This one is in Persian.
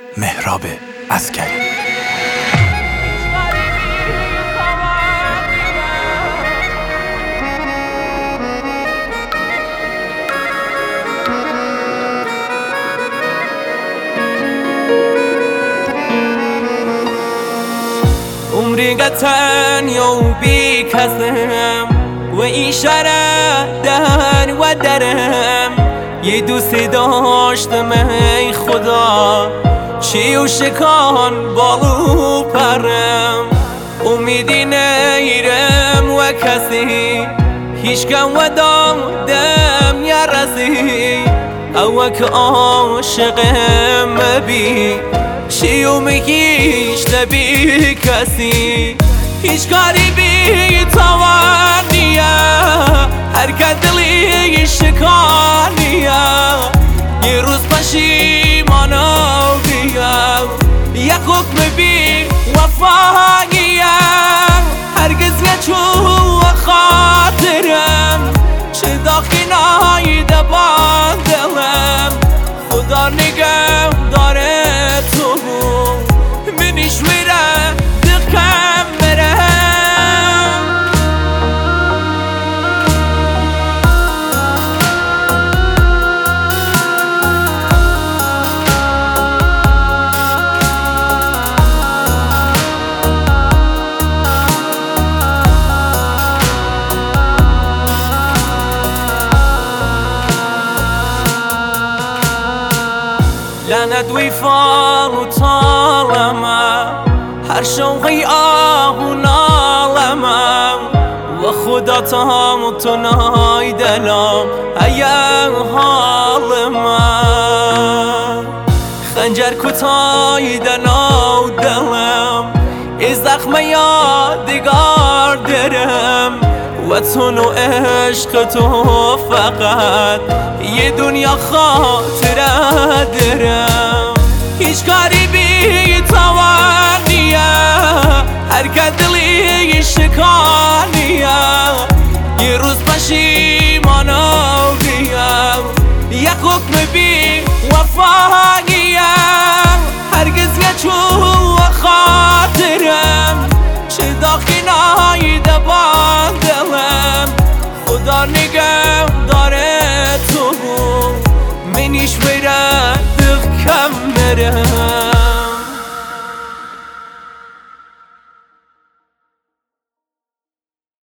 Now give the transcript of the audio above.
مهراب عسکری. عمری تنیا و بی کسم و این شهر در و درم یه دوست داشتم ای خدا چی و شکان بالو پرم امیدی نیرم و کسی هیچ کم و دام یا رسی او که عاشقم بی چی و میگیش نبی کسی هیچ کاری بی توانیه هر که دلی شکانیه یه روز پشیمانو بیم یک حکم بی وفاییه هرگز نچو خاطرم چه داخلی دبان دلم خدا نگه داره تو منیش ویره دقم برم لعنت ویفال و طالمم هر شوقی آهو نالمم و خدا تام تو نای دلم ایه حال من خنجر کتای دنو دلم ای زخم یادگار درم و تو نو عشق تو فقط یه دنیا خاطره درم هیچ کاری بی توانیه هر که دلی شکانیه یه روز پشیمانو بیم یک حکم بی وفاییه هرگز نچو خاطرم چه داخلی دبان دلم خدا نگه